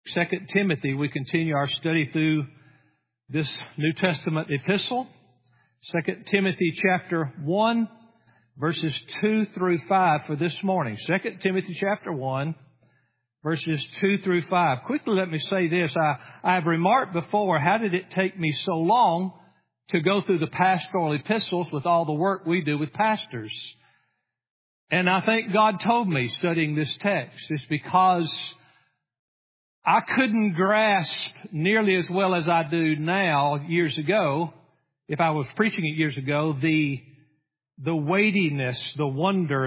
2 Timothy, we continue our study through this New Testament epistle. 2 Timothy chapter 1, verses 2 through 5 for this morning. 2 Timothy chapter 1, verses 2 through 5. Quickly let me say this. I have remarked before, how did it take me so long to go through the pastoral epistles with all the work we do with pastors? And I think God told me studying this text. It's because I couldn't grasp nearly as well as I do now years ago, if I was preaching it years ago, the weightiness, the wonder,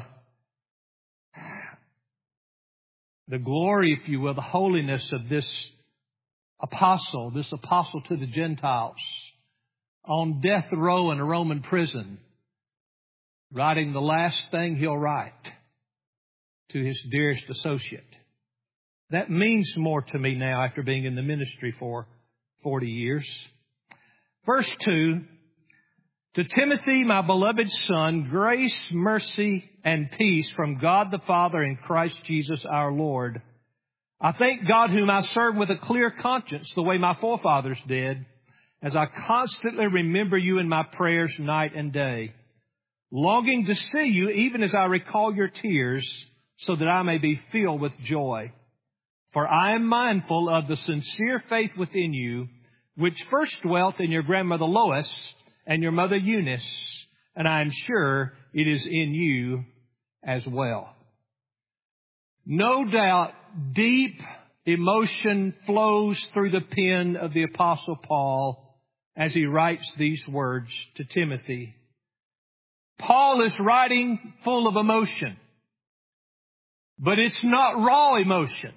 the glory, if you will, the holiness of this apostle to the Gentiles on death row in a Roman prison, writing the last thing he'll write to his dearest associate. That means more to me now after being in the ministry for 40 years. Verse 2, to Timothy, my beloved son, grace, mercy, and peace from God the Father and Christ Jesus our Lord. I thank God whom I serve with a clear conscience, the way my forefathers did, as I constantly remember you in my prayers night and day, longing to see you even as I recall your tears, so that I may be filled with joy. For I am mindful of the sincere faith within you, which first dwelt in your grandmother Lois and your mother Eunice, and I am sure it is in you as well. No doubt deep emotion flows through the pen of the Apostle Paul as he writes these words to Timothy. Paul is writing full of emotion, but it's not raw emotion.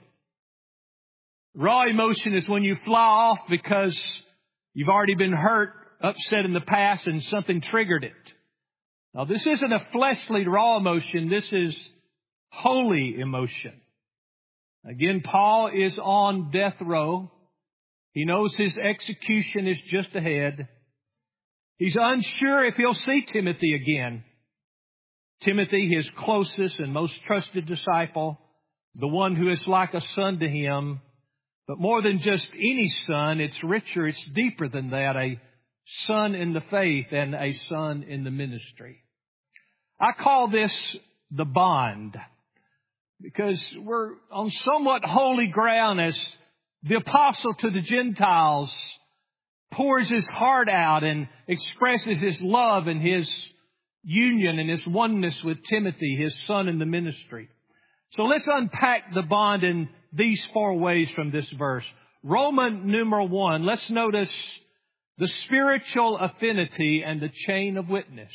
Raw emotion is when you fly off because you've already been hurt, upset in the past, and something triggered it. Now, this isn't a fleshly raw emotion. This is holy emotion. Again, Paul is on death row. He knows his execution is just ahead. He's unsure if he'll see Timothy again. Timothy, his closest and most trusted disciple, the one who is like a son to him. But more than just any son, it's richer, it's deeper than that, a son in the faith and a son in the ministry. I call this the bond because we're on somewhat holy ground as the apostle to the Gentiles pours his heart out and expresses his love and his union and his oneness with Timothy, his son in the ministry. So let's unpack the bond in these four ways from this verse. Roman numeral 1, let's notice the spiritual affinity and the chain of witness.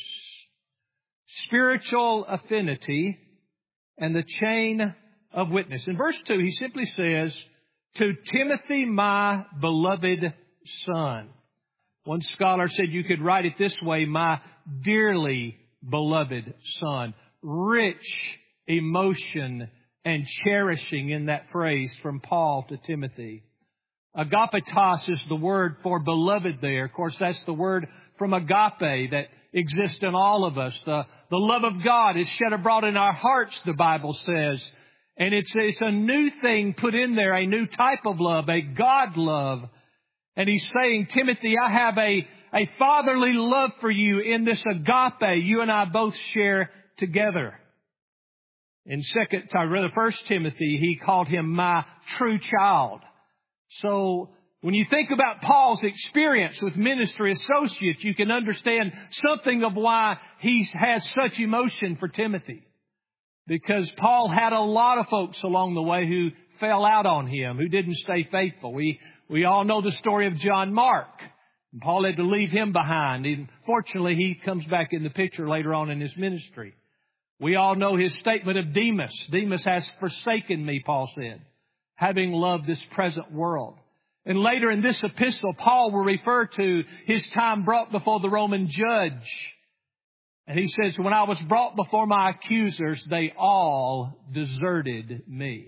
Spiritual affinity and the chain of witness. In verse 2, he simply says, to Timothy, my beloved son. One scholar said you could write it this way, my dearly beloved son. Rich emotion and cherishing in that phrase from Paul to Timothy. Agapetos is the word for beloved there. Of course, that's the word from agape that exists in all of us. The love of God is shed abroad in our hearts, the Bible says. And it's a new thing put in there, a new type of love, a God love. And he's saying, Timothy, I have a fatherly love for you in this agape you and I both share together. In 1 Timothy, he called him my true child. So when you think about Paul's experience with ministry associates, you can understand something of why he has such emotion for Timothy. Because Paul had a lot of folks along the way who fell out on him, who didn't stay faithful. We all know the story of John Mark. Paul had to leave him behind. And fortunately, he comes back in the picture later on in his ministry. We all know his statement of Demas. Demas has forsaken me, Paul said, having loved this present world. And later in this epistle, Paul will refer to his time brought before the Roman judge. And he says, when I was brought before my accusers, they all deserted me.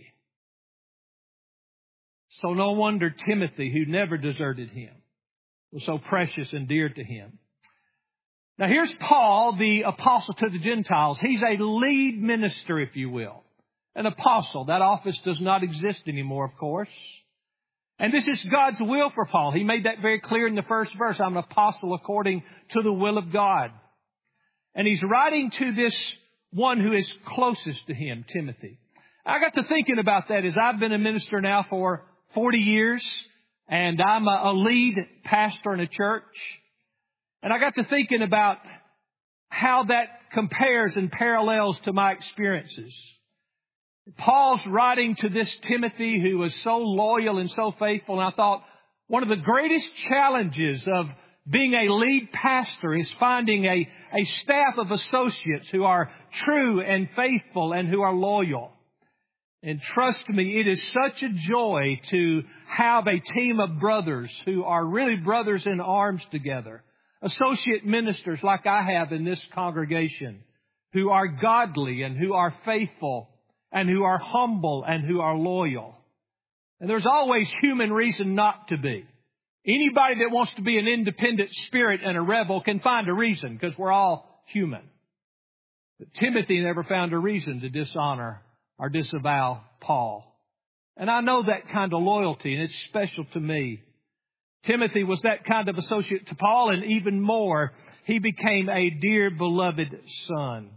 So no wonder Timothy, who never deserted him, was so precious and dear to him. Now here's Paul, the apostle to the Gentiles. He's a lead minister, if you will. an apostle. That office does not exist anymore, of course. And this is God's will for Paul. He made that very clear in the first verse. I'm an apostle according to the will of God. And he's writing to this one who is closest to him, Timothy. I got to thinking about that as I've been a minister now for 40 years. And I'm a lead pastor in a church. And I got to thinking about how that compares and parallels to my experiences. Paul's writing to this Timothy who was so loyal and so faithful. And I thought one of the greatest challenges of being a lead pastor is finding a staff of associates who are true and faithful and who are loyal. And trust me, it is such a joy to have a team of brothers who are really brothers in arms together. Associate ministers like I have in this congregation who are godly and who are faithful and who are humble and who are loyal. And there's always human reason not to be. Anybody that wants to be an independent spirit and a rebel can find a reason because we're all human. But Timothy never found a reason to dishonor or disavow Paul. And I know that kind of loyalty, and it's special to me. Timothy was that kind of associate to Paul, and even more, he became a dear beloved son.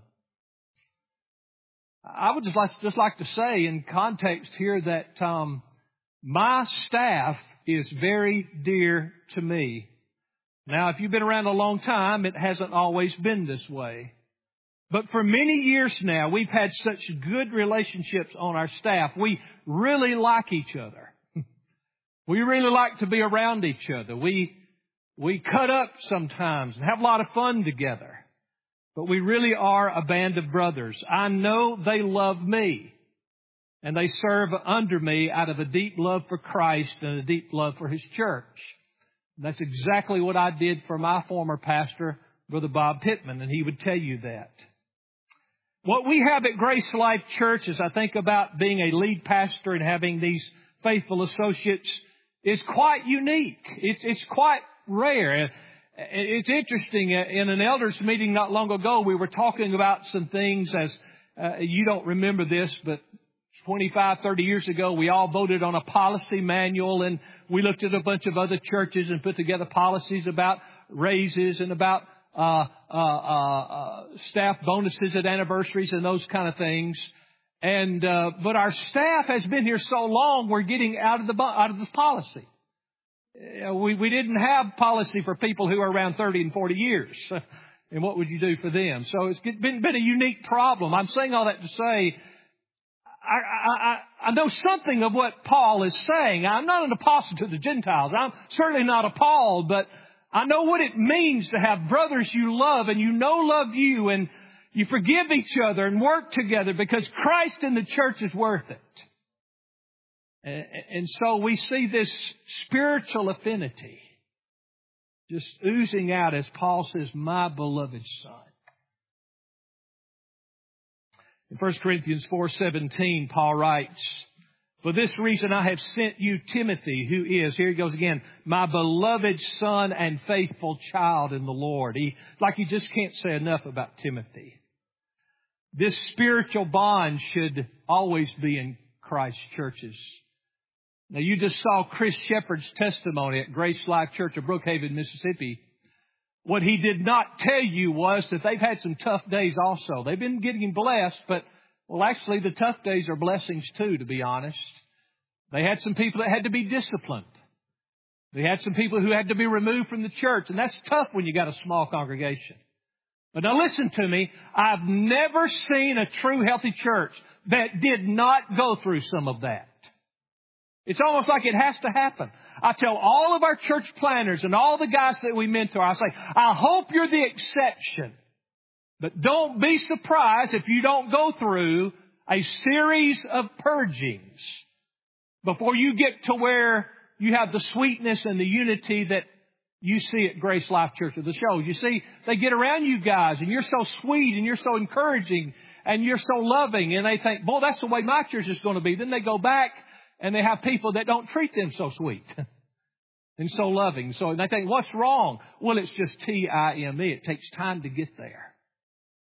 I would just like to say in context here that my staff is very dear to me. Now, if you've been around a long time, it hasn't always been this way. But for many years now, we've had such good relationships on our staff. We really like each other. We really like to be around each other. We cut up sometimes and have a lot of fun together. But we really are a band of brothers. I know they love me. And they serve under me out of a deep love for Christ and a deep love for His church. And that's exactly what I did for my former pastor, Brother Bob Pittman, and he would tell you that. What we have at Grace Life Church, as I think about being a lead pastor and having these faithful associates, is quite unique. It's quite rare. It's interesting. In an elders meeting not long ago, we were talking about some things as you don't remember this, but 25, 30 years ago, we all voted on a policy manual, and we looked at a bunch of other churches and put together policies about raises and about staff bonuses at anniversaries and those kind of things. And but our staff has been here so long, we're getting out of this policy. We didn't have policy for people who are around 30 and 40 years. And what would you do for them? So it's been a unique problem. I'm saying all that to say, I know something of what Paul is saying. I'm not an apostle to the Gentiles. I'm certainly not appalled, but I know what it means to have brothers you love and you know love you, and you forgive each other and work together because Christ in the church is worth it. And so we see this spiritual affinity just oozing out as Paul says, my beloved son. In 1 Corinthians 4:17, Paul writes, for this reason I have sent you Timothy, who is, here he goes again, my beloved son and faithful child in the Lord. He just can't say enough about Timothy. This spiritual bond should always be in Christ's churches. Now, you just saw Chris Shepard's testimony at Grace Life Church of Brookhaven, Mississippi. What he did not tell you was that they've had some tough days also. They've been getting blessed, but, well, actually the tough days are blessings too, to be honest. They had some people that had to be disciplined. They had some people who had to be removed from the church, and that's tough when you got a small congregation. But now listen to me. I've never seen a true healthy church that did not go through some of that. It's almost like it has to happen. I tell all of our church planners and all the guys that we mentor, I say, I hope you're the exception. But don't be surprised if you don't go through a series of purgings before you get to where you have the sweetness and the unity that you see at Grace Life Church of the shows. You see, they get around you guys and you're so sweet and you're so encouraging and you're so loving, and they think, boy, that's the way my church is going to be. Then they go back and they have people that don't treat them so sweet and so loving. So they think, what's wrong? Well, it's just TIME. It takes time to get there.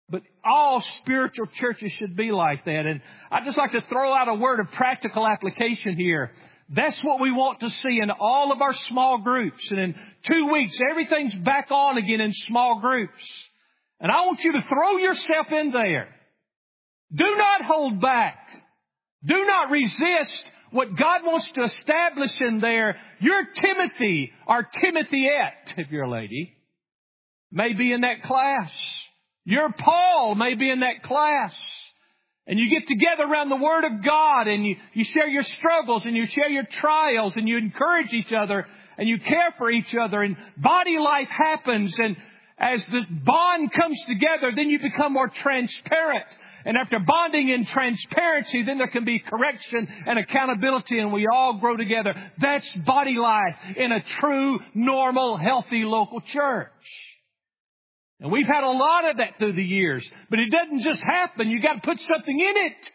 But all spiritual churches should be like that. And I'd just like to throw out a word of practical application here. That's what we want to see in all of our small groups. And in 2 weeks, everything's back on again in small groups. And I want you to throw yourself in there. Do not hold back. Do not resist what God wants to establish in there. Your Timothy or Timothyette, if you're a lady, may be in that class. Your Paul may be in that class. And you get together around the Word of God and you share your struggles and you share your trials and you encourage each other and you care for each other and body life happens. And as this bond comes together, then you become more transparent. And after bonding in transparency, then there can be correction and accountability and we all grow together. That's body life in a true, normal, healthy local church. And we've had a lot of that through the years. But it doesn't just happen. You've got to put something in it.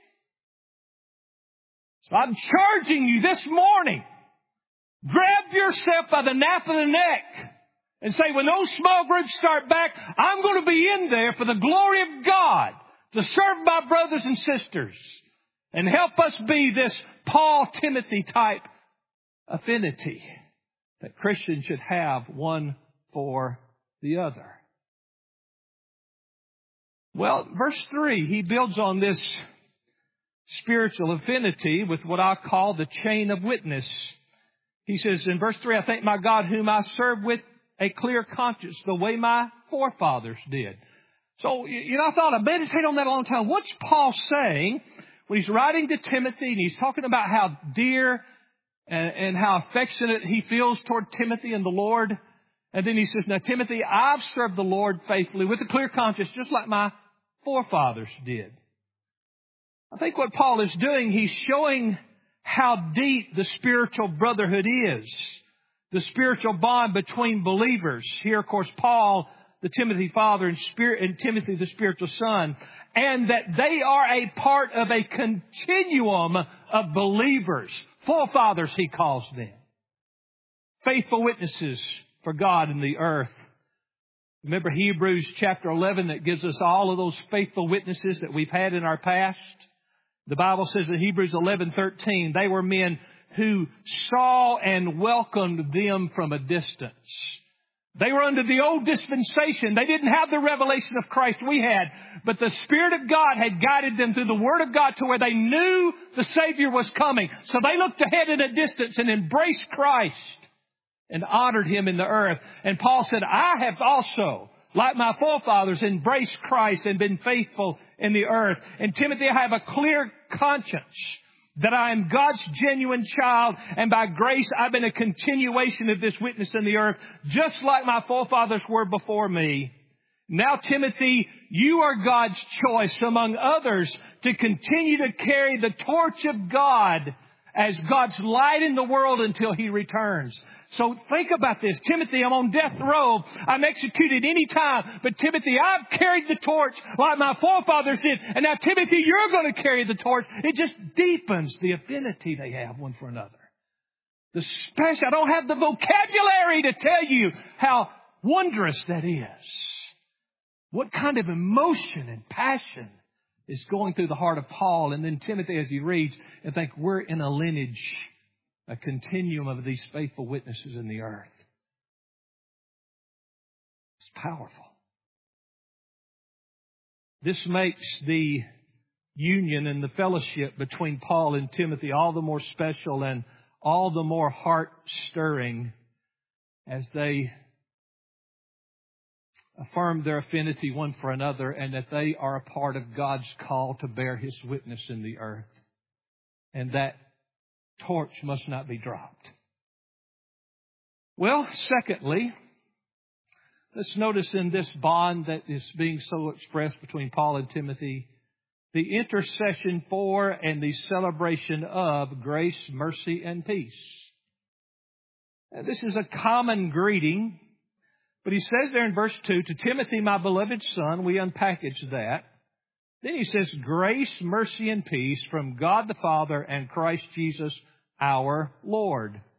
So I'm charging you this morning. Grab yourself by the nape of the neck and say, when those small groups start back, I'm going to be in there for the glory of God to serve my brothers and sisters and help us be this Paul-Timothy type affinity that Christians should have one for the other. Well, verse 3, he builds on this spiritual affinity with what I call the chain of witness. He says in verse 3, I thank my God whom I serve with a clear conscience, the way my forefathers did. So, I thought, I meditated on that a long time. What's Paul saying when he's writing to Timothy and he's talking about how dear and how affectionate he feels toward Timothy and the Lord? And then he says, now, Timothy, I've served the Lord faithfully with a clear conscience, just like my forefathers did. I think what Paul is doing, he's showing how deep the spiritual brotherhood is, the spiritual bond between believers. Here, of course, Paul, the Timothy father, and Timothy, the spiritual son, and that they are a part of a continuum of believers. Forefathers, he calls them. Faithful witnesses for God in the earth. Remember Hebrews chapter 11 that gives us all of those faithful witnesses that we've had in our past? The Bible says in Hebrews 11:13, they were men who saw and welcomed them from a distance. They were under the old dispensation. They didn't have the revelation of Christ we had. But the Spirit of God had guided them through the Word of God to where they knew the Savior was coming. So they looked ahead in a distance and embraced Christ and honored Him in the earth. And Paul said, I have also, like my forefathers, embraced Christ and been faithful in the earth. And Timothy, I have a clear conscience that I am God's genuine child, and by grace I've been a continuation of this witness in the earth, just like my forefathers were before me. Now, Timothy, you are God's choice among others to continue to carry the torch of God as God's light in the world until He returns. So think about this. Timothy, I'm on death row. I'm executed any time. But Timothy, I've carried the torch like my forefathers did. And now, Timothy, you're going to carry the torch. It just deepens the affinity they have one for another. The special, I don't have the vocabulary to tell you how wondrous that is. What kind of emotion and passion is going through the heart of Paul. And then Timothy, as he reads, and think we're in a lineage, a continuum of these faithful witnesses in the earth. It's powerful. This makes the union and the fellowship between Paul and Timothy all the more special and all the more heart-stirring as they affirm their affinity one for another and that they are a part of God's call to bear His witness in the earth. And that torch must not be dropped. Well, secondly, let's notice in this bond that is being so expressed between Paul and Timothy, the intercession for and the celebration of grace, mercy, and peace. Now, this is a common greeting. But he says there in verse 2, to Timothy, my beloved son, we unpackage that. Then he says, grace, mercy, and peace from God the Father and Christ Jesus our Lord.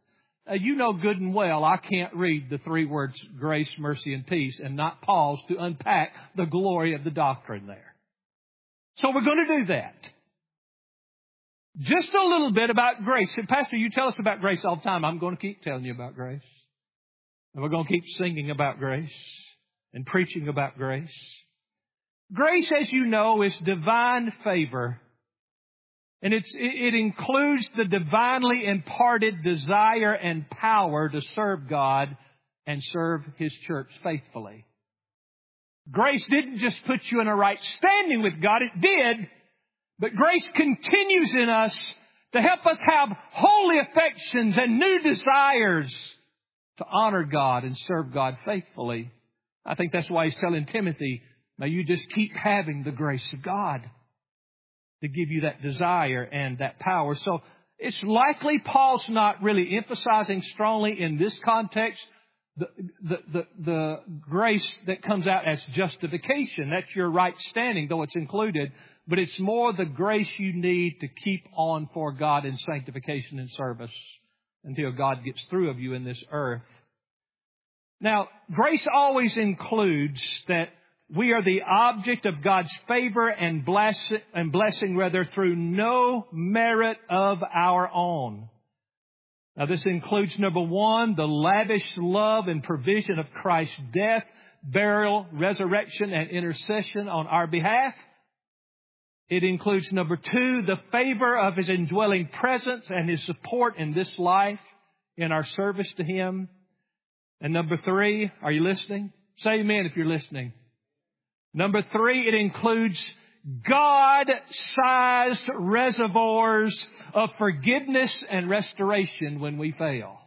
You know good and well I can't read the three words grace, mercy, and peace and not pause to unpack the glory of the doctrine there. So we're going to do that. Just a little bit about grace. And Pastor, you tell us about grace all the time. I'm going to keep telling you about grace. And we're going to keep singing about grace and preaching about grace. Grace, as you know, is divine favor. And it includes the divinely imparted desire and power to serve God and serve His church faithfully. Grace didn't just put you in a right standing with God. It did. But grace continues in us to help us have holy affections and new desires to honor God and serve God faithfully. I think that's why he's telling Timothy, may you just keep having the grace of God to give you that desire and that power. So it's likely Paul's not really emphasizing strongly in this context the grace that comes out as justification. That's your right standing, though it's included. But it's more the grace you need to keep on for God in sanctification and service until God gets through of you in this earth. Now, grace always includes that we are the object of God's favor and blessing, rather, through no merit of our own. Now, this includes, number one, the lavish love and provision of Christ's death, burial, resurrection, and intercession on our behalf. It includes, number two, the favor of His indwelling presence and His support in this life in our service to Him. And number three, are you listening? Say amen if you're listening. Number three, it includes God-sized reservoirs of forgiveness and restoration when we fail.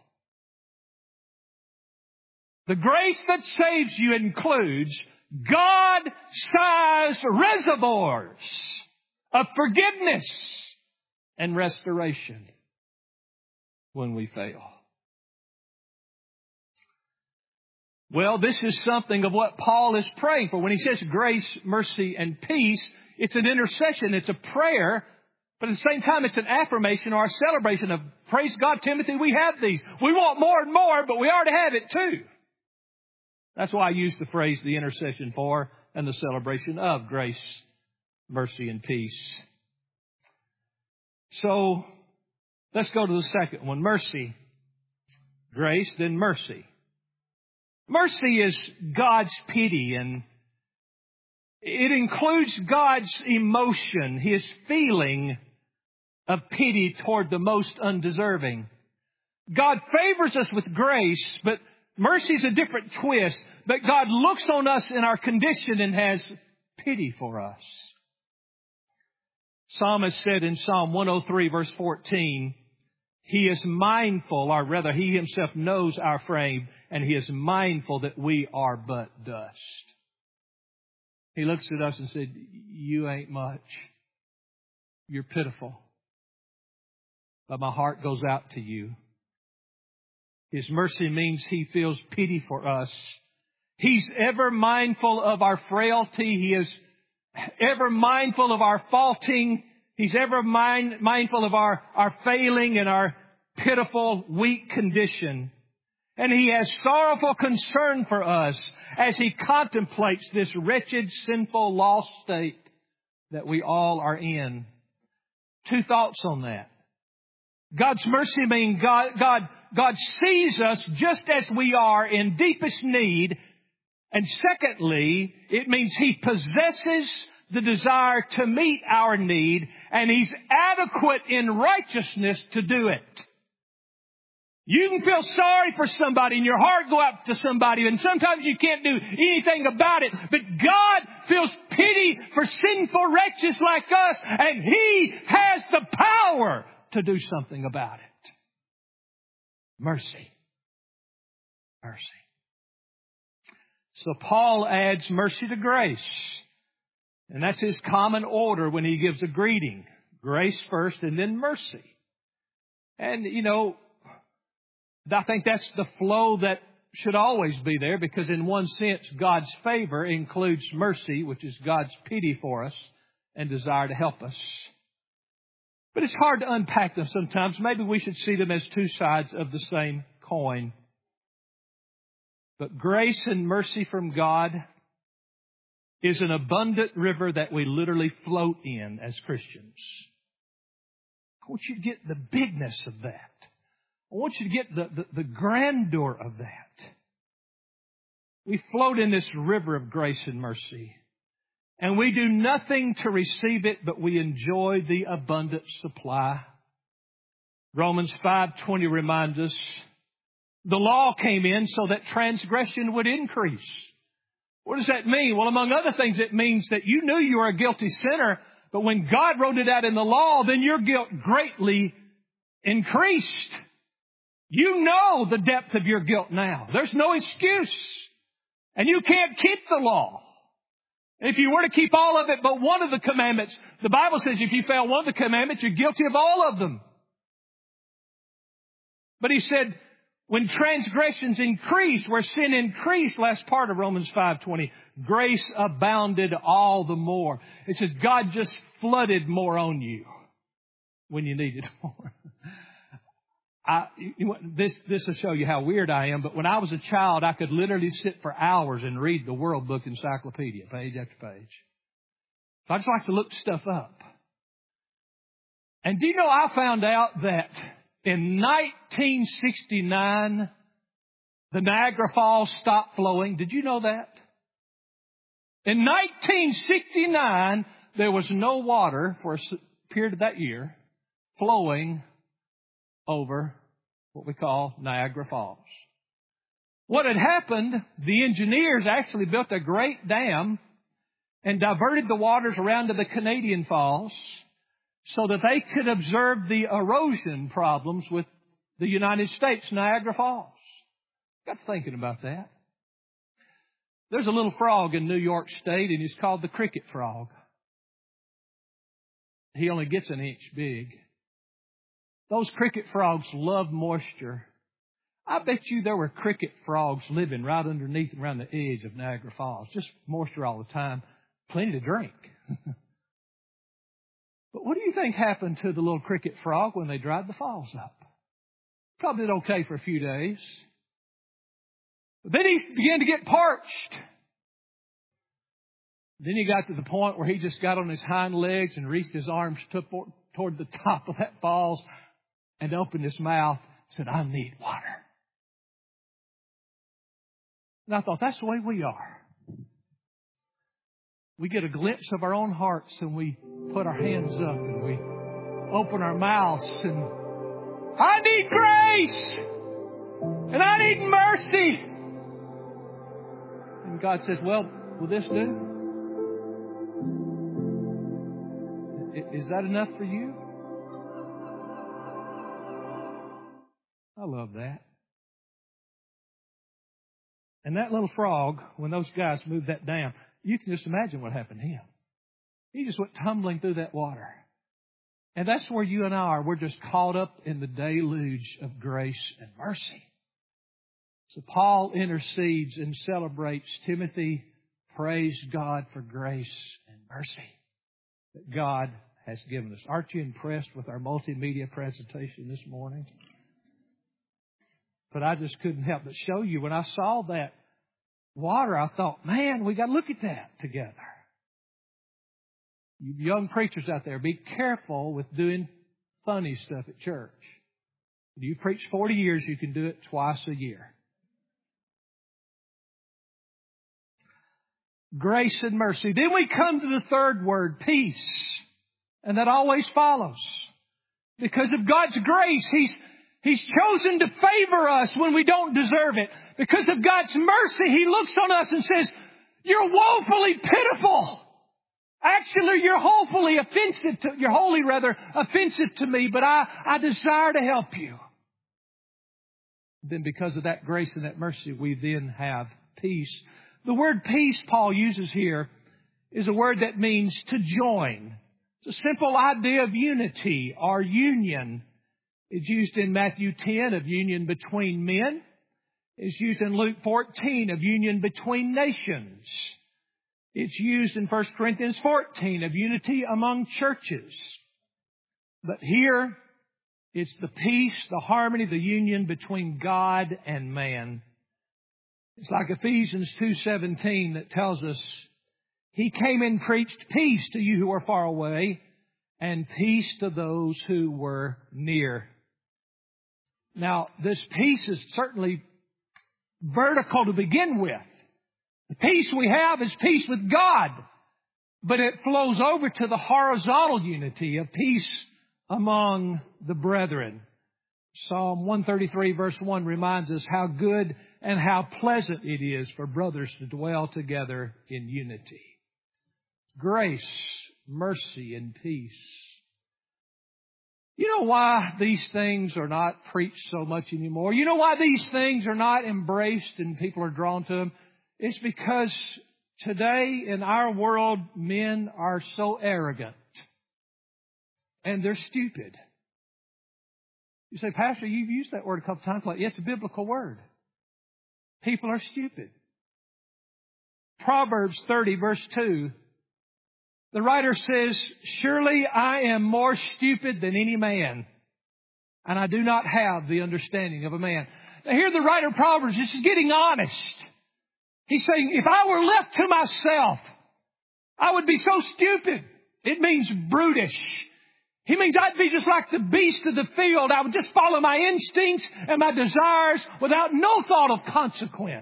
The grace that saves you includes God-sized reservoirs of forgiveness and restoration when we fail. Well, this is something of what Paul is praying for. When he says grace, mercy, and peace, it's an intercession, it's a prayer, but at the same time it's an affirmation or a celebration of, praise God, Timothy, we have these. We want more and more, but we already have it too. That's why I use the phrase the intercession for and the celebration of grace, mercy, and peace. So, let's go to the second one, mercy. Grace, then mercy. Mercy is God's pity, and it includes God's emotion, His feeling of pity toward the most undeserving. God favors us with grace, but mercy is a different twist. But God looks on us in our condition and has pity for us. Psalmist said in Psalm 103, verse 14, He is mindful, or rather He Himself knows our frame, and He is mindful that we are but dust. He looks at us and said, you ain't much. You're pitiful. But my heart goes out to you. His mercy means He feels pity for us. He's ever mindful of our frailty. He is ever mindful of our faulting. He's ever mindful of our failing and our pitiful, weak condition. And He has sorrowful concern for us as He contemplates this wretched, sinful, lost state that we all are in. Two thoughts on that. God's mercy means God sees us just as we are in deepest need. And secondly, it means He possesses the desire to meet our need, and He's adequate in righteousness to do it. You can feel sorry for somebody and your heart go out to somebody, and sometimes you can't do anything about it. But God feels pity for sinful wretches like us, and He has the power to do something about it. Mercy. Mercy. So Paul adds mercy to grace. And that's his common order when he gives a greeting. Grace first and then mercy. And, I think that's the flow that should always be there, because in one sense, God's favor includes mercy, which is God's pity for us and desire to help us. But it's hard to unpack them sometimes. Maybe we should see them as two sides of the same coin. But grace and mercy from God is an abundant river that we literally float in as Christians. I want you to get the bigness of that. I want you to get the grandeur of that. We float in this river of grace and mercy. And we do nothing to receive it, but we enjoy the abundant supply. Romans 5:20 reminds us, the law came in so that transgression would increase. What does that mean? Well, among other things, it means that you knew you were a guilty sinner, but when God wrote it out in the law, then your guilt greatly increased. You know the depth of your guilt now. There's no excuse. And you can't keep the law. If you were to keep all of it but one of the commandments, the Bible says if you fail one of the commandments, you're guilty of all of them. But he said, when transgressions increased, where sin increased, last part of Romans 5:20, grace abounded all the more. It says God just flooded more on you when you needed more. This will show you how weird I am, but when I was a child, I could literally sit for hours and read the World Book Encyclopedia, page after page. So I just like to look stuff up. And do you know, I found out that in 1969, the Niagara Falls stopped flowing. Did you know that? In 1969, there was no water for a period of that year flowing over what we call Niagara Falls. What had happened, the engineers actually built a great dam and diverted the waters around to the Canadian Falls so that they could observe the erosion problems with the United States Niagara Falls. Got thinking about that. There's a little frog in New York State, and he's called the cricket frog. He only gets an inch big. Those cricket frogs love moisture. I bet you there were cricket frogs living right underneath and around the edge of Niagara Falls. Just moisture all the time. Plenty to drink. But what do you think happened to the little cricket frog when they dried the falls up? Probably did okay for a few days. But then he began to get parched. Then he got to the point where he just got on his hind legs and reached his arms toward the top of that falls and opened his mouth and said, I need water. And I thought, that's the way we are. We get a glimpse of our own hearts and we put our hands up and we open our mouths and I need grace and I need mercy. And God says, well, will this do? Is that enough for you? I love that. And that little frog, when those guys moved that dam, you can just imagine what happened to him. He just went tumbling through that water. And that's where you and I are. We're just caught up in the deluge of grace and mercy. So Paul intercedes and celebrates Timothy. Praise God for grace and mercy that God has given us. Aren't you impressed with our multimedia presentation this morning? But I just couldn't help but show you. When I saw that water, I thought, man, we got to look at that together. You young preachers out there, be careful with doing funny stuff at church. If you preach 40 years, you can do it twice a year. Grace and mercy. Then we come to the third word, peace. And that always follows. Because of God's grace, He's chosen to favor us when we don't deserve it. Because of God's mercy, He looks on us and says, you're woefully pitiful. Actually, you're wholly offensive to me, but I desire to help you. Then because of that grace and that mercy, we then have peace. The word peace Paul uses here is a word that means to join. It's a simple idea of unity or union. It's used in Matthew 10 of union between men. It's used in Luke 14 of union between nations. It's used in 1 Corinthians 14 of unity among churches. But here, it's the peace, the harmony, the union between God and man. It's like Ephesians 2:17 that tells us, He came and preached peace to you who are far away and peace to those who were near. Now, this peace is certainly vertical to begin with. The peace we have is peace with God, but it flows over to the horizontal unity of peace among the brethren. Psalm 133 verse 1 reminds us how good and how pleasant it is for brothers to dwell together in unity. Grace, mercy, and peace. You know why these things are not preached so much anymore? You know why these things are not embraced and people are drawn to them? It's because today in our world, men are so arrogant and they're stupid. You say, Pastor, you've used that word a couple times. Like, yeah, it's a biblical word. People are stupid. Proverbs 30 verse 2. The writer says, surely I am more stupid than any man, and I do not have the understanding of a man. Now here the writer of Proverbs is getting honest. He's saying, if I were left to myself, I would be so stupid. It means brutish. He means I'd be just like the beast of the field. I would just follow my instincts and my desires without no thought of consequence.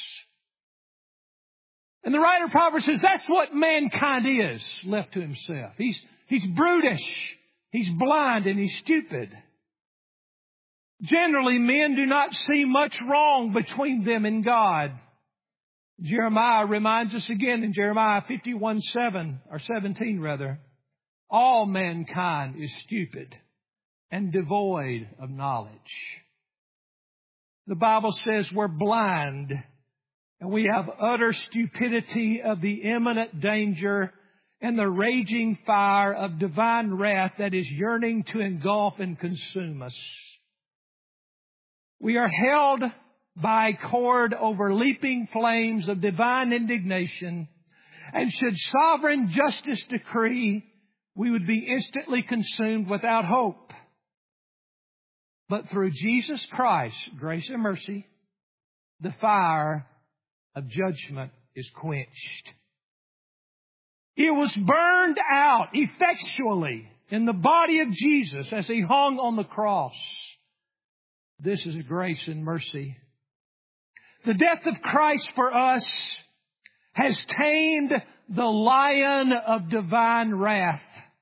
And the writer of Proverbs says that's what mankind is left to himself. He's brutish, he's blind, and he's stupid. Generally, men do not see much wrong between them and God. Jeremiah reminds us again in Jeremiah 51:17, all mankind is stupid and devoid of knowledge. The Bible says we're blind and we have utter stupidity of the imminent danger and the raging fire of divine wrath that is yearning to engulf and consume us. We are held by a cord over leaping flames of divine indignation, and should sovereign justice decree, we would be instantly consumed without hope. But through Jesus Christ, grace and mercy, the fire of judgment is quenched. It was burned out effectually in the body of Jesus as He hung on the cross. This is grace and mercy. The death of Christ for us has tamed the lion of divine wrath.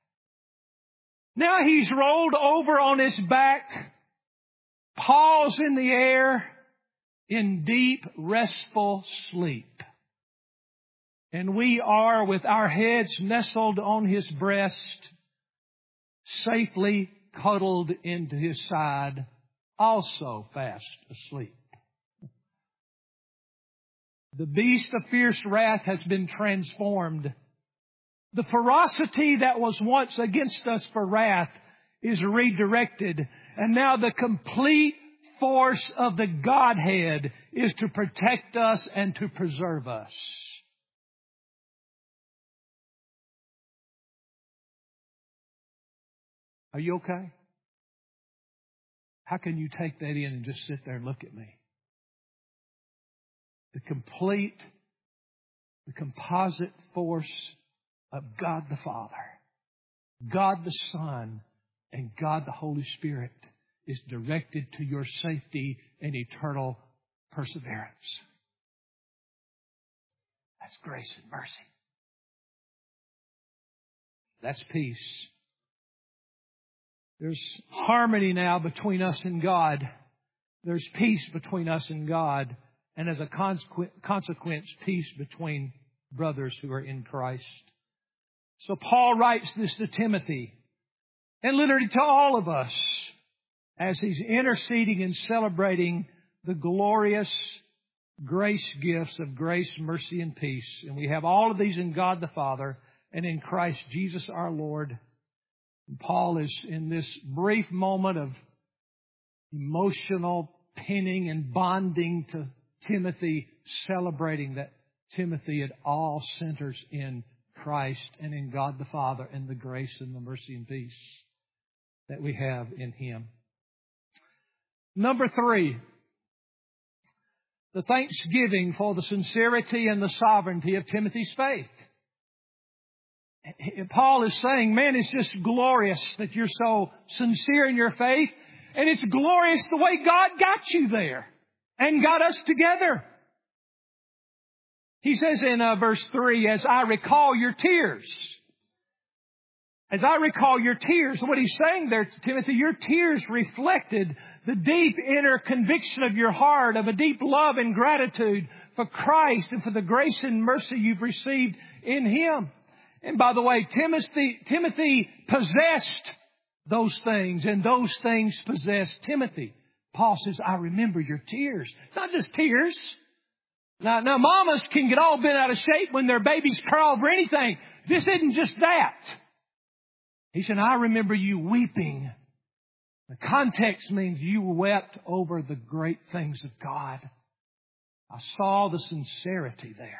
Now He's rolled over on His back, paws in the air, in deep, restful sleep. And we are, with our heads nestled on His breast, safely cuddled into His side, also fast asleep. The beast of fierce wrath has been transformed. The ferocity that was once against us for wrath is redirected. And now the complete force of the Godhead is to protect us and to preserve us. Are you okay? How can you take that in and just sit there and look at me? The composite force of God the Father, God the Son, and God the Holy Spirit is directed to your safety and eternal perseverance. That's grace and mercy. That's peace. There's harmony now between us and God. There's peace between us and God. And as a consequence, peace between brothers who are in Christ. So Paul writes this to Timothy, and literally to all of us, as he's interceding and celebrating the glorious grace gifts of grace, mercy, and peace. And we have all of these in God the Father and in Christ Jesus our Lord. And Paul is in this brief moment of emotional pinning and bonding to Timothy, celebrating that Timothy, it all centers in Christ and in God the Father and the grace and the mercy and peace. that we have in Him. Number 3, the thanksgiving for the sincerity and the sovereignty of Timothy's faith. Paul is saying, man, it's just glorious that you're so sincere in your faith. And it's glorious the way God got you there and got us together. He says in verse 3, as I recall your tears. As I recall your tears, what he's saying there, Timothy, your tears reflected the deep inner conviction of your heart, of a deep love and gratitude for Christ and for the grace and mercy you've received in Him. And by the way, Timothy possessed those things, and those things possessed Timothy. Paul says, I remember your tears. Not just tears. Now mamas can get all bent out of shape when their babies cry over anything. This isn't just that. He said, I remember you weeping. The context means you wept over the great things of God. I saw the sincerity there.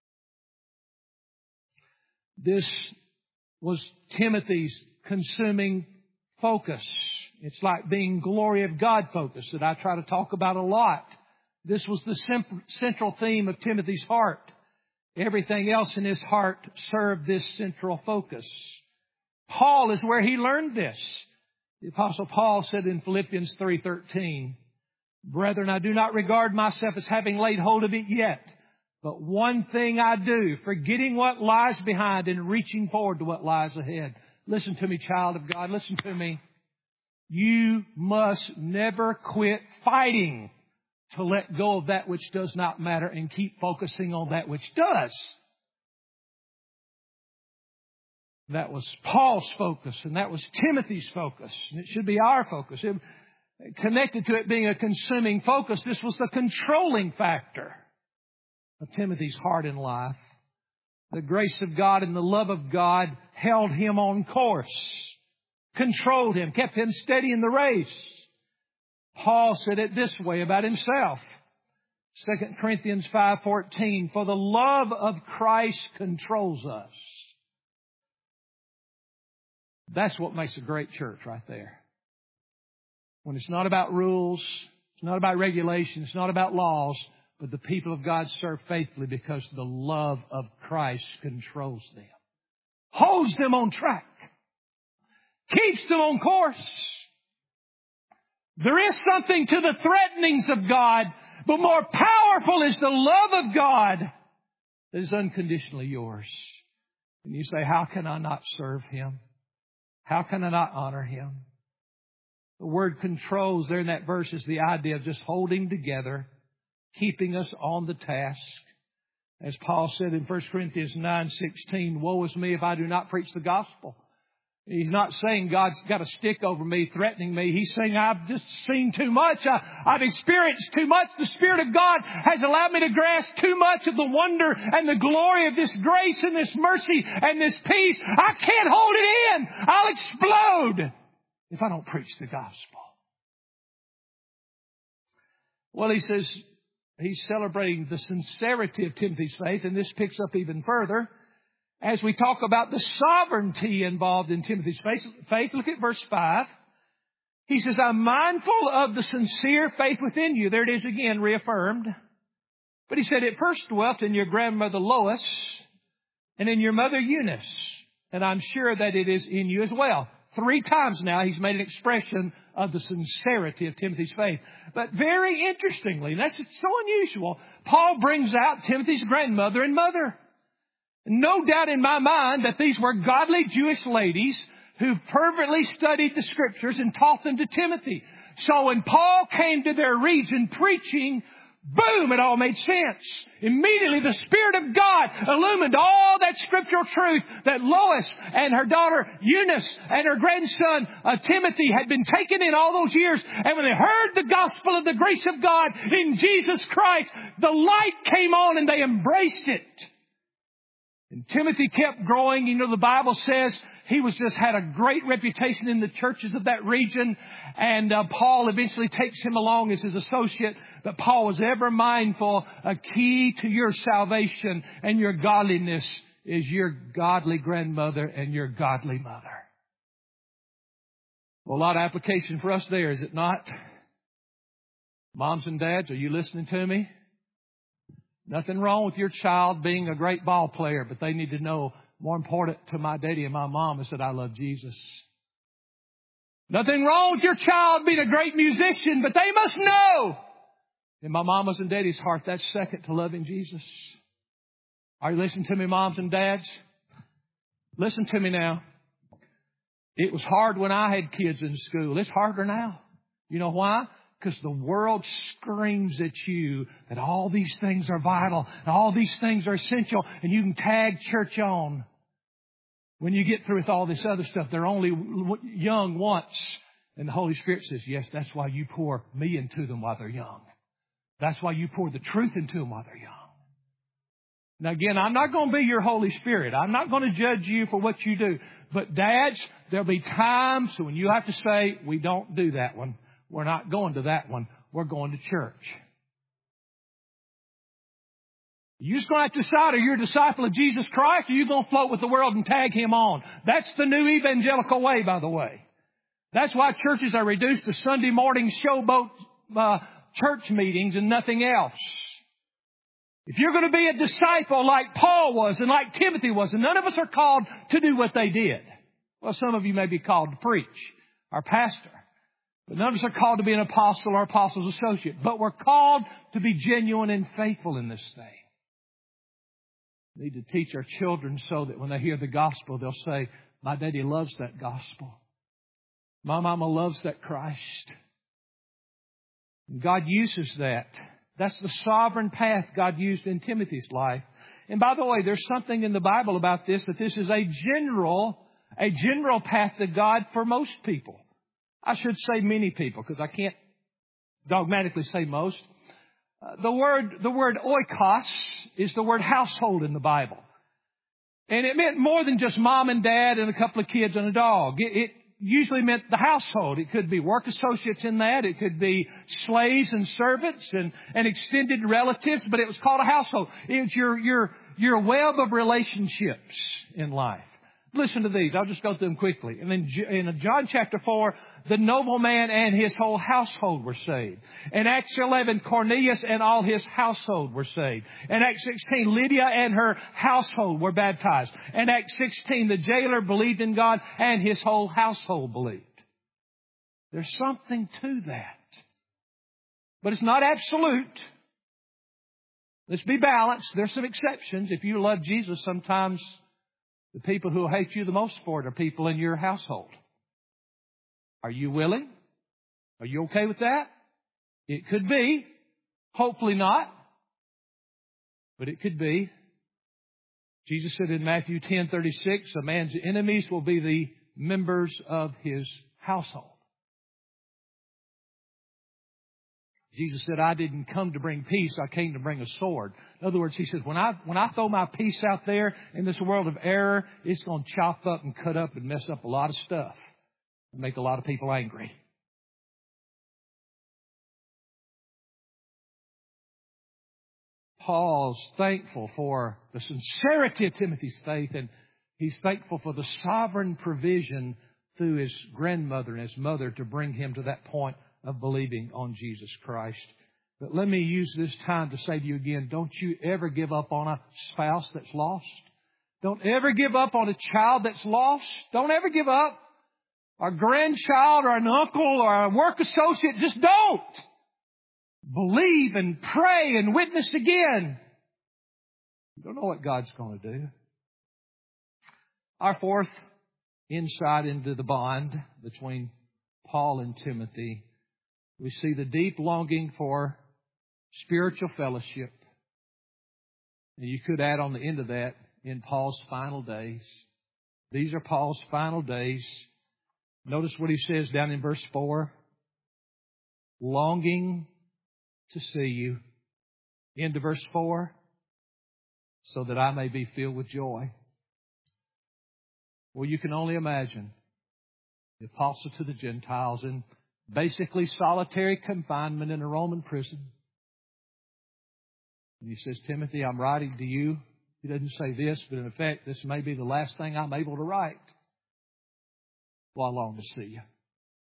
This was Timothy's consuming focus. It's like being glory of God focus that I try to talk about a lot. This was the central theme of Timothy's heart. Everything else in his heart served this central focus. Paul is where he learned this. The Apostle Paul said in Philippians 3:13, Brethren, I do not regard myself as having laid hold of it yet. But one thing I do, forgetting what lies behind and reaching forward to what lies ahead. Listen to me, child of God. Listen to me. You must never quit fighting to let go of that which does not matter and keep focusing on that which does. That was Paul's focus, and that was Timothy's focus, and it should be our focus. Connected to it being a consuming focus, this was the controlling factor of Timothy's heart and life. The grace of God and the love of God held him on course, controlled him, kept him steady in the race. Paul said it this way about himself. 2 Corinthians 5:14, for the love of Christ controls us. That's what makes a great church right there. When it's not about rules, it's not about regulations, it's not about laws, but the people of God serve faithfully because the love of Christ controls them. Holds them on track. Keeps them on course. There is something to the threatenings of God, but more powerful is the love of God that is unconditionally yours. And you say, how can I not serve Him? How can I not honor Him? The word controls there in that verse is the idea of just holding together, keeping us on the task. As Paul said in 1 Corinthians 9:16, woe is me if I do not preach the gospel. He's not saying God's got a stick over me, threatening me. He's saying I've just seen too much. I've experienced too much. The Spirit of God has allowed me to grasp too much of the wonder and the glory of this grace and this mercy and this peace. I can't hold it in. I'll explode if I don't preach the gospel. Well, he says he's celebrating the sincerity of Timothy's faith, and this picks up even further. As we talk about the sovereignty involved in Timothy's faith, look at verse 5. He says, I'm mindful of the sincere faith within you. There it is again, reaffirmed. But he said, it first dwelt in your grandmother Lois and in your mother Eunice. And I'm sure that it is in you as well. 3 times now he's made an expression of the sincerity of Timothy's faith. But very interestingly, and that's so unusual, Paul brings out Timothy's grandmother and mother. No doubt in my mind that these were godly Jewish ladies who fervently studied the Scriptures and taught them to Timothy. So when Paul came to their region preaching, boom, it all made sense. Immediately the Spirit of God illumined all that scriptural truth that Lois and her daughter Eunice and her grandson Timothy had been taken in all those years. And when they heard the gospel of the grace of God in Jesus Christ, the light came on and they embraced it. And Timothy kept growing. You know, the Bible says he had a great reputation in the churches of that region. And Paul eventually takes him along as his associate. But Paul was ever mindful, a key to your salvation and your godliness is your godly grandmother and your godly mother. Well, a lot of application for us there, is it not? Moms and dads, are you listening to me? Nothing wrong with your child being a great ball player, but they need to know, more important to my daddy and my mom, is that I love Jesus. Nothing wrong with your child being a great musician, but they must know, in my mama's and daddy's heart, that's second to loving Jesus. Are you listening to me, moms and dads? Listen to me now. It was hard when I had kids in school. It's harder now. You know why? Because the world screams at you that all these things are vital and all these things are essential, and you can tag church on. When you get through with all this other stuff, they're only young once. And the Holy Spirit says, yes, that's why you pour me into them while they're young. That's why you pour the truth into them while they're young. Now again, I'm not going to be your Holy Spirit. I'm not going to judge you for what you do. But dads, there'll be times when you have to say, we don't do that one. We're not going to that one. We're going to church. You're just going to have to decide, are you a disciple of Jesus Christ, or are you going to float with the world and tag Him on? That's the new evangelical way, by the way. That's why churches are reduced to Sunday morning showboat church meetings and nothing else. If you're going to be a disciple like Paul was and like Timothy was, and none of us are called to do what they did. Well, some of you may be called to preach, or pastor. But none of us are called to be an apostle or apostle's associate. But we're called to be genuine and faithful in this thing. We need to teach our children so that when they hear the gospel, they'll say, my daddy loves that gospel. My mama loves that Christ. And God uses that. That's the sovereign path God used in Timothy's life. And by the way, there's something in the Bible about this, that this is a general path to God for most people. I should say many people, because I can't dogmatically say most. The word oikos is the word household in the Bible. And it meant more than just mom and dad and a couple of kids and a dog. It usually meant the household. It could be work associates in that. It could be slaves and servants and extended relatives, but it was called a household. It's your web of relationships in life. Listen to these. I'll just go through them quickly. And then in John chapter 4, the nobleman and his whole household were saved. In Acts 11, Cornelius and all his household were saved. In Acts 16, Lydia and her household were baptized. In Acts 16, the jailer believed in God and his whole household believed. There's something to that. But it's not absolute. Let's be balanced. There's some exceptions. If you love Jesus, sometimes the people who will hate you the most for it are people in your household. Are you willing? Are you okay with that? It could be. Hopefully not. But it could be. Jesus said in Matthew 10:36, a man's enemies will be the members of his household. Jesus said, I didn't come to bring peace, I came to bring a sword. In other words, He says, when I throw my peace out there in this world of error, it's going to chop up and cut up and mess up a lot of stuff and make a lot of people angry. Paul's thankful for the sincerity of Timothy's faith, and he's thankful for the sovereign provision through his grandmother and his mother to bring him to that point of believing on Jesus Christ. But let me use this time to say to you again, don't you ever give up on a spouse that's lost. Don't ever give up on a child that's lost. Don't ever give up. Or a grandchild or an uncle or a work associate, just don't. Believe and pray and witness again. You don't know what God's going to do. Our fourth insight into the bond between Paul and Timothy, we see the deep longing for spiritual fellowship. And you could add on the end of that, in Paul's final days. These are Paul's final days. Notice what he says down in verse 4. Longing to see you. Into verse 4. So that I may be filled with joy. Well, you can only imagine the apostle to the Gentiles in basically solitary confinement in a Roman prison. And he says, Timothy, I'm writing to you. He doesn't say this, but in effect, this may be the last thing I'm able to write. Well, I long to see you.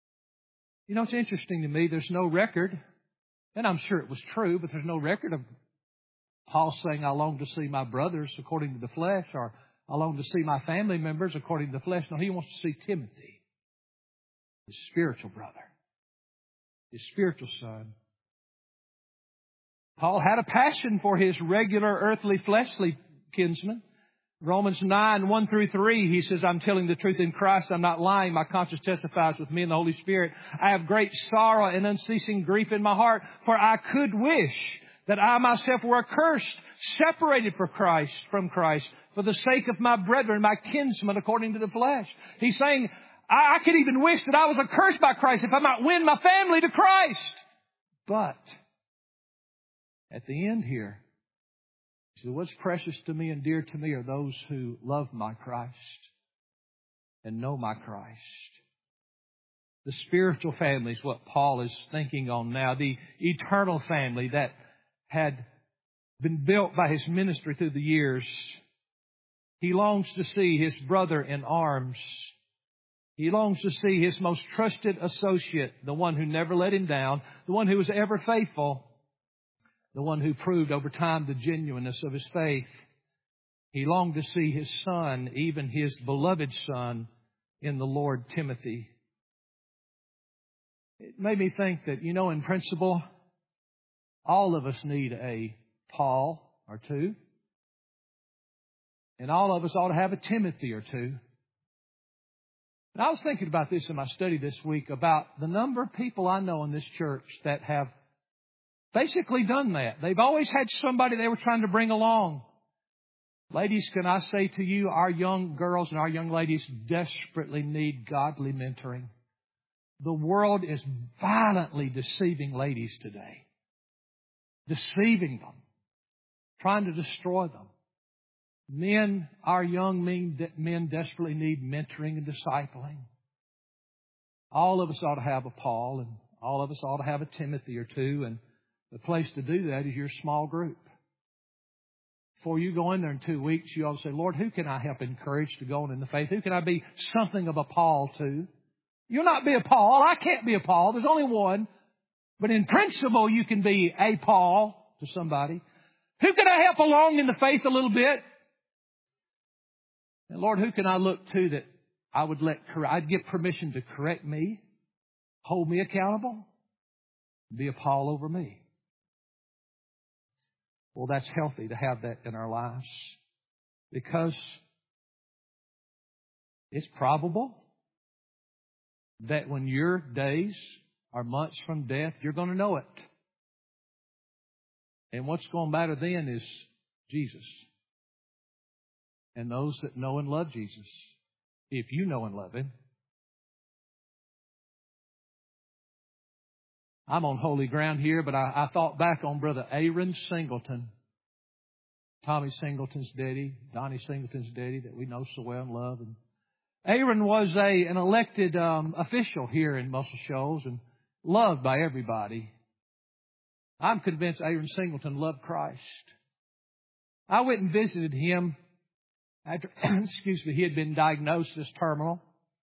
You know, it's interesting to me, there's no record, and I'm sure it was true, but there's no record of Paul saying, I long to see my brothers according to the flesh, or I long to see my family members according to the flesh. No, he wants to see Timothy, his spiritual brother, his spiritual son. Paul had a passion for his regular earthly fleshly kinsman. Romans 9, 1 through 3, he says, I'm telling the truth in Christ. I'm not lying. My conscience testifies with me in the Holy Spirit. I have great sorrow and unceasing grief in my heart, for I could wish that I myself were accursed, separated from Christ, for the sake of my brethren, my kinsmen, according to the flesh. He's saying, I could even wish that I was accursed by Christ if I might win my family to Christ. But at the end here, he said, what's precious to me and dear to me are those who love my Christ and know my Christ. The spiritual family is what Paul is thinking on now. The eternal family that had been built by his ministry through the years. He longs to see his brother in arms. He longs to see his most trusted associate, the one who never let him down, the one who was ever faithful, the one who proved over time the genuineness of his faith. He longed to see his son, even his beloved son, in the Lord, Timothy. It made me think that, in principle, all of us need a Paul or two. And all of us ought to have a Timothy or two. And I was thinking about this in my study this week about the number of people I know in this church that have basically done that. They've always had somebody they were trying to bring along. Ladies, can I say to you, our young girls and our young ladies desperately need godly mentoring. The world is violently deceiving ladies today. Deceiving them. Trying to destroy them. Men, our young men desperately need mentoring and discipling. All of us ought to have a Paul, and all of us ought to have a Timothy or two, and the place to do that is your small group. Before you go in there in 2 weeks, you ought to say, Lord, who can I help encourage to go on in the faith? Who can I be something of a Paul to? You'll not be a Paul. I can't be a Paul. There's only one. But in principle, you can be a Paul to somebody. Who can I help along in the faith a little bit? And Lord, who can I look to that I'd give permission to correct me, hold me accountable, be a Paul over me? Well, that's healthy to have that in our lives, because it's probable that when your days are months from death, you're going to know it. And what's going to matter then is Jesus. And those that know and love Jesus, if you know and love Him. I'm on holy ground here, but I thought back on Brother Aaron Singleton. Tommy Singleton's daddy, Donnie Singleton's daddy that we know so well and love. And Aaron was an elected official here in Muscle Shoals and loved by everybody. I'm convinced Aaron Singleton loved Christ. I went and visited him after, he had been diagnosed as terminal.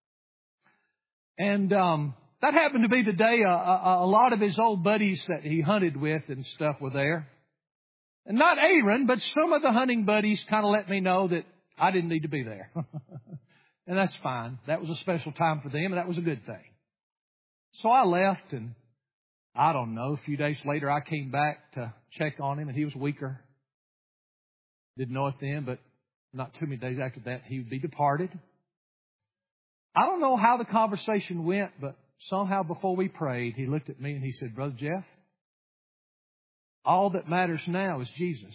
And that happened to be the day a lot of his old buddies that he hunted with and stuff were there. And not Aaron, but some of the hunting buddies kind of let me know that I didn't need to be there. And that's fine. That was a special time for them, and that was a good thing. So I left, and I don't know, a few days later I came back to check on him, and he was weaker. Didn't know it then, but not too many days after that, he would be departed. I don't know how the conversation went, but somehow before we prayed, he looked at me and he said, Brother Jeff, all that matters now is Jesus.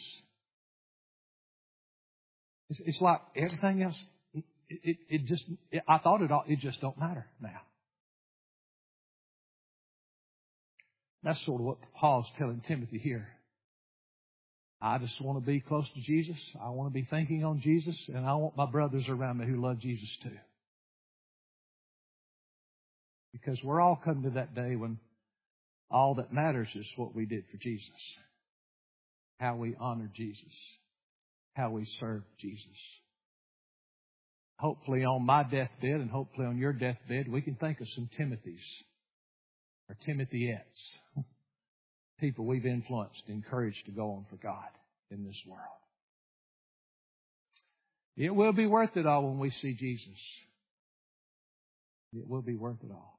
It's like everything else. I thought it just don't matter now. That's sort of what Paul's telling Timothy here. I just want to be close to Jesus. I want to be thinking on Jesus. And I want my brothers around me who love Jesus too. Because we're all coming to that day when all that matters is what we did for Jesus. How we honored Jesus. How we served Jesus. Hopefully on my deathbed and hopefully on your deathbed, we can think of some Timothys or Timothyettes, people we've influenced, encouraged to go on for God in this world. It will be worth it all when we see Jesus. It will be worth it all.